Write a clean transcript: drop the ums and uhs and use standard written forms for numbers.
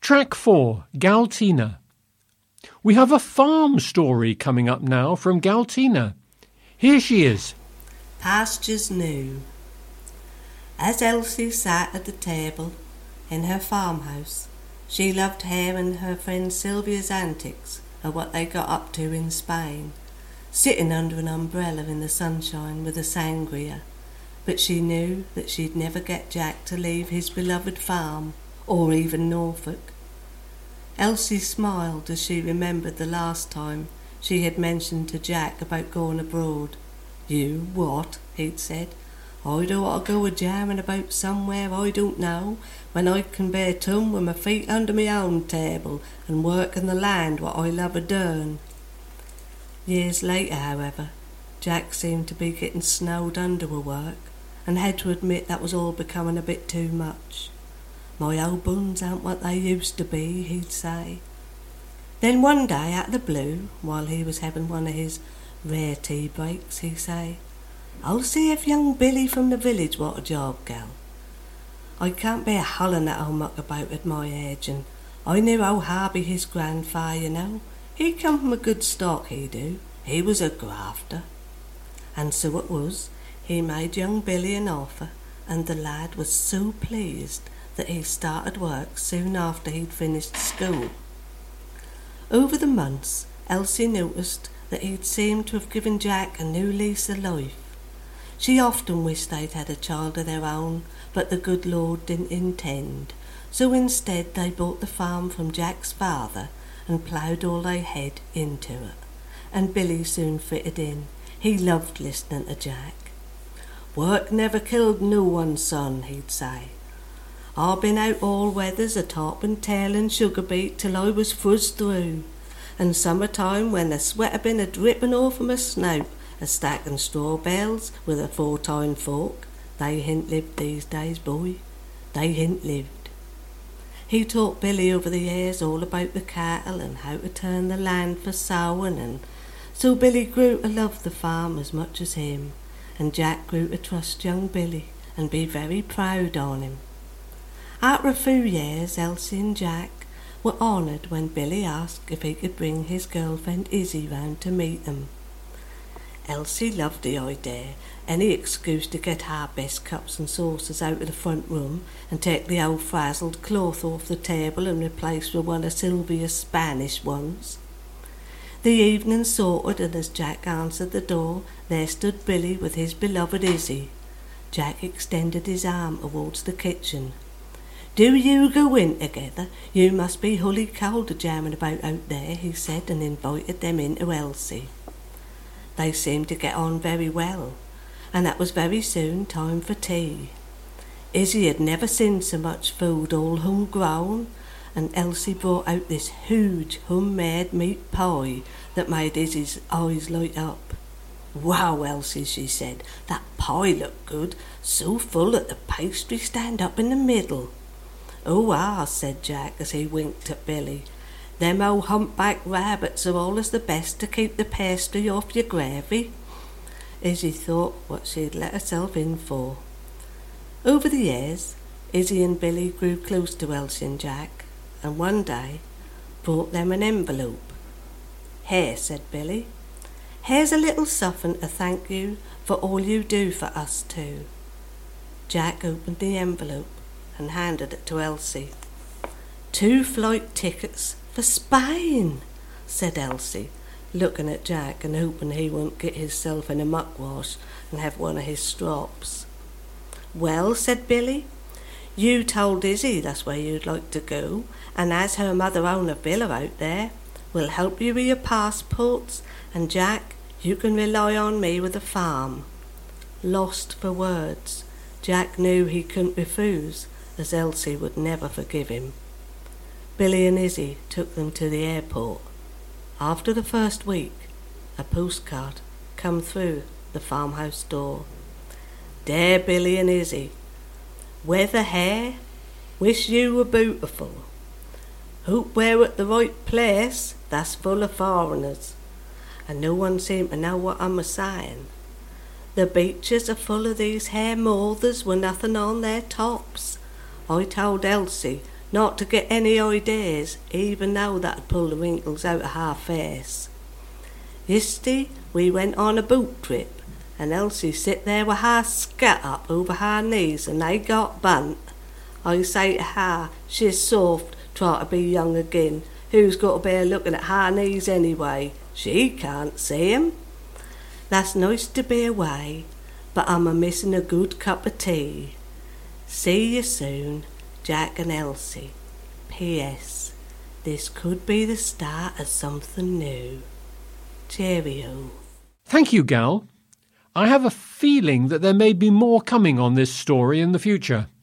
Track 4, Galtina. We have a farm story coming up now from Galtina. Here she is. Pastures New. As Elsie sat at the table in her farmhouse, she loved hearing her friend Sylvia's antics of what they got up to in Spain, sitting under an umbrella in the sunshine with a sangria. But she knew that she'd never get Jack to leave his beloved farm, or even Norfolk. Elsie smiled as she remembered the last time she had mentioned to Jack about going abroad. "You what?" he'd said. "I don't want to go a-jamming about somewhere I don't know, when I can bear tum with my feet under my own table and work in the land what I love a-doing." Years later, however, Jack seemed to be getting snowed under with work, and had to admit that was all becoming a bit too much. "My old buns aren't what they used to be," he'd say. Then one day, out of the blue, while he was having one of his rare tea breaks, he'd say, "I'll see if young Billy from the village want a job, gal. I can't bear hollering that old muck about at my age, and I knew old Harvey, his grandfather, you know. He come from a good stock, he do. He was a grafter." And so it was. He made young Billy an offer, and the lad was so pleased that he started work soon after he'd finished school. Over the months, Elsie noticed that he'd seemed to have given Jack a new lease of life. She often wished they'd had a child of their own, but the good Lord didn't intend, so instead they bought the farm from Jack's father and ploughed all they had into it, and Billy soon fitted in. He loved listening to Jack. "Work never killed no one, son," he'd say. "I've been out all weathers a topping tail and sugar beet till I was fuzzed through, and summertime when the sweat had been a-dripping off of my snout, a stacking straw bales with a 4-tine fork. They hin't lived these days, boy. They hin't lived." He taught Billy over the years all about the cattle and how to turn the land for sowing, and so Billy grew to love the farm as much as him, and Jack grew to trust young Billy and be very proud on him. After a few years, Elsie and Jack were honoured when Billy asked if he could bring his girlfriend Izzy round to meet them. Elsie loved the idea, any excuse to get her best cups and saucers out of the front room and take the old frazzled cloth off the table and replace with one of Sylvia's Spanish ones. The evening sorted, and as Jack answered the door, there stood Billy with his beloved Izzy. Jack extended his arm towards the kitchen. "Do you go in together? You must be hully cold a-jamming about out there," he said, and invited them into Elsie. They seemed to get on very well, and that was very soon time for tea. Izzy had never seen so much food all home-grown, and Elsie brought out this huge home-made meat pie that made Izzy's eyes light up. "Wow, Elsie," she said, "that pie looked good, so full that the pastry stand up in the middle." "Oh, said Jack as he winked at Billy. "Them old humpback rabbits are allus the best to keep the pastry off your gravy." Izzy thought what she'd let herself in for. Over the years, Izzy and Billy grew close to Elsie and Jack, and one day brought them an envelope. "Here," said Billy. "Here's a little sovereign to thank you for all you do for us two." Jack opened the envelope and handed it to Elsie. "2 flight tickets for Spain," said Elsie, looking at Jack and hoping he wouldn't get himself in a muckwash and have one of his strops. "Well," said Billy, "you told Izzy that's where you'd like to go, and as her mother owned a villa out there, we'll help you with your passports, and Jack, you can rely on me with the farm." Lost for words, Jack knew he couldn't refuse, as Elsie would never forgive him. Billy and Izzy took them to the airport. After the first week, a postcard come through the farmhouse door. "Dear Billy and Izzy, weather here, wish you were beautiful. Hope we're at the right place, that's full of foreigners." And no one seemed to know what I'm a-saying. "The beaches are full of these here mothers with nothing on their tops. I told Elsie not to get any ideas, even though that'd pull the wrinkles out of her face. Yesterday we went on a boat trip, and Elsie sit there with her scat up over her knees, and they got bunt. I say to her, she's soft, try to be young again. Who's got to bear looking at her knees anyway? She can't see 'em. That's nice to be away, but I'm a-missing a good cup of tea. See you soon, Jack and Elsie. P.S. This could be the start of something new. Cheerio. Thank you, Gal. I have a feeling that there may be more coming on this story in the future.